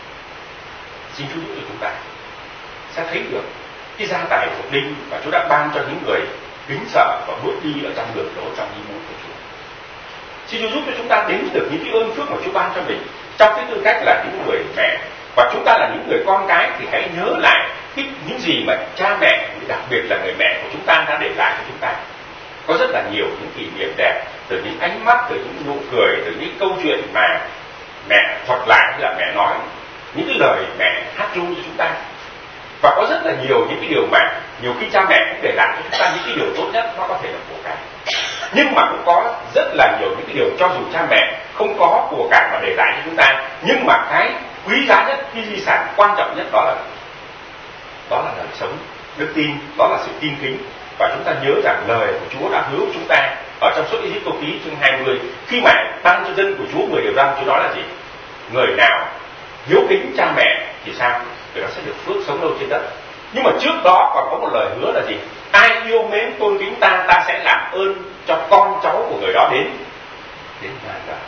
Xin Chúa giúp cho chúng ta sẽ thấy được cái gia tài thuộc linh mà Chúa đã ban cho những người kính sợ và bước đi ở trong đường lối, trong ý muốn của Chúa. Xin Chúa giúp cho chúng ta đến được những cái ơn phước mà Chúa ban cho mình trong cái tư cách là những người mẹ, và chúng ta là những người con cái thì hãy nhớ lại cái, những gì mà cha mẹ, đặc biệt là người mẹ của chúng ta đã để lại cho chúng ta. Có rất là nhiều những kỷ niệm đẹp, từ những ánh mắt, từ những nụ cười, từ những câu chuyện mà mẹ thuật lại hay là mẹ nói, những cái lời mẹ hát ru cho chúng ta. Và có rất là nhiều những cái điều mà nhiều khi cha mẹ cũng để lại cho chúng ta những cái điều tốt nhất, nó có thể là của cải. Nhưng mà cũng có rất là nhiều những cái điều cho dù cha mẹ không có của cải mà để lại cho chúng ta, nhưng mà cái quý giá nhất, cái di sản quan trọng nhất đó là đó là đời sống đức tin, đó là sự tin kính. Và chúng ta nhớ rằng lời của Chúa đã hứa chúng ta ở trong Xuất Ê-díp-tô ký chương hai mươi, khi mà ban cho dân của Chúa mười điều răn, Chúa nói là gì? Người nào hiếu kính cha mẹ thì sao? Người đó sẽ được phước sống lâu trên đất. Nhưng mà trước đó còn có một lời hứa là gì? Ai yêu mến tôn kính ta, ta sẽ làm ơn cho con cháu của người đó đến đến ngàn đời.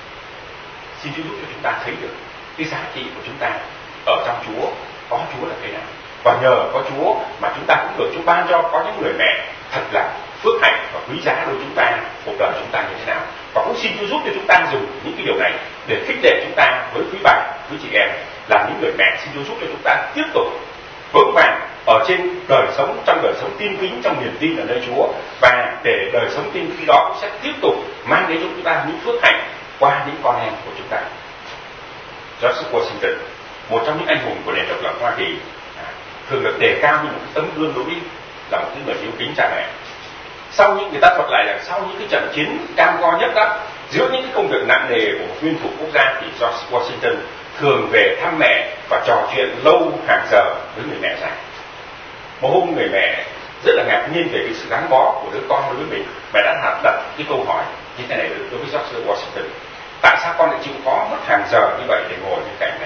Xin Chúa giúp cho chúng ta thấy được cái giá trị của chúng ta ở trong Chúa, có Chúa là thế nào. Và nhờ có Chúa mà chúng ta cũng được Chúa ban cho có những người mẹ thật là phước hạnh và quý giá đối với chúng ta, cuộc đời chúng ta như thế nào. Và cũng xin Chúa giúp cho chúng ta dùng những cái điều này để khích lệ chúng ta với quý bà, quý chị em là những người mẹ. Xin Chúa giúp cho chúng ta tiếp tục vững vàng ở trên đời sống, trong đời sống tin kính, trong niềm tin ở nơi Chúa, và để đời sống tin kính đó cũng sẽ tiếp tục mang đến cho chúng ta những phước hạnh qua những con em của chúng ta. George Washington, một trong những anh hùng của nền độc lập Hoa Kỳ, thường được đề cao như một cái tấm gương đối với là một cái người hiếu kính cha mẹ. Sau những người ta thuật lại rằng sau những cái trận chiến cam go nhất đó, giữa những cái công việc nặng nề của một nguyên thủ quốc gia, thì George Washington thường về thăm mẹ và trò chuyện lâu hàng giờ với người mẹ già. Một hôm người mẹ rất là ngạc nhiên về cái sự gắn bó của đứa con đối với mình, mẹ đã đặt cái câu hỏi như thế này đối với George Washington: tại sao con lại chịu khó mất hàng giờ như vậy để ngồi bên cạnh mẹ?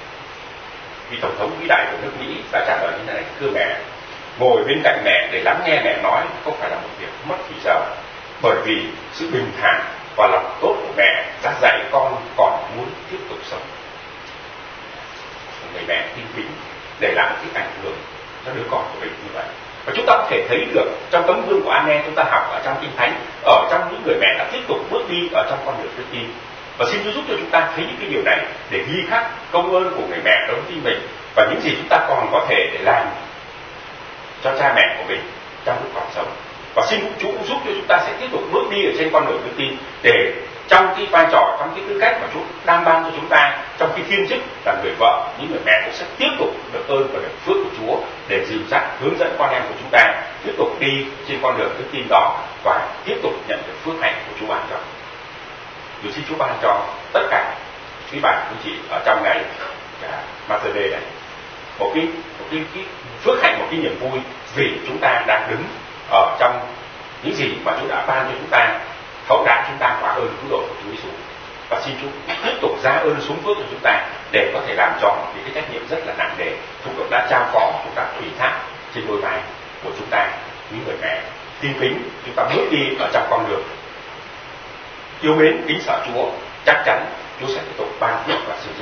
Vị tổng thống vĩ đại của nước Mỹ đã trả lời như thế này: thưa mẹ, ngồi bên cạnh mẹ để lắng nghe mẹ nói không phải là một việc mất thì giờ, bởi vì sự bình thản và lòng tốt của mẹ đã dạy con còn muốn tiếp tục sống. Người mẹ tin kính để lại cái ảnh hưởng cho đứa con của mình như vậy. Và chúng ta có thể thấy được trong tấm gương của Anne, chúng ta học ở trong Kinh Thánh, ở trong những người mẹ đã tiếp tục bước đi ở trong con đường đức tin. Và xin Chúa giúp cho chúng ta thấy những cái điều này để ghi khắc công ơn của người mẹ đối với mình và những gì chúng ta còn có thể để làm cho cha mẹ của mình trong lúc còn sống. Và xin Chúa cũng giúp cho chúng ta sẽ tiếp tục bước đi ở trên con đường đức tin, để trong cái vai trò, trong cái tư cách mà Chúa đang ban cho chúng ta, trong cái thiên chức là người vợ, những người mẹ cũng sẽ tiếp tục được ơn và được phước của Chúa để dìu dắt hướng dẫn con em của chúng ta tiếp tục đi trên con đường đức tin đó và tiếp tục nhận được phước hạnh của Chúa ban cho. Tôi xin Chúa ban cho tất cả quý bà quý chị ở trong ngày Mother's Day này một cái một cái, cái phước hạnh, một cái niềm vui vì chúng ta đang đứng ở trong những gì mà Chúa đã ban cho chúng ta, hậu đãi chúng ta qua ơn cứu độ của Chúa Giêsu. Và xin Chúa tiếp tục ra ơn xuống phước cho chúng ta để có thể làm tròn những cái trách nhiệm rất là nặng nề Chúa đã trao phó, chúng ta ủy thác trên đôi vai của chúng ta, những người mẹ tin kính. Chúng ta bước đi ở trong con đường yêu mến kính sợ Chúa, chắc chắn Chúa sẽ tiếp tục ban phước và sự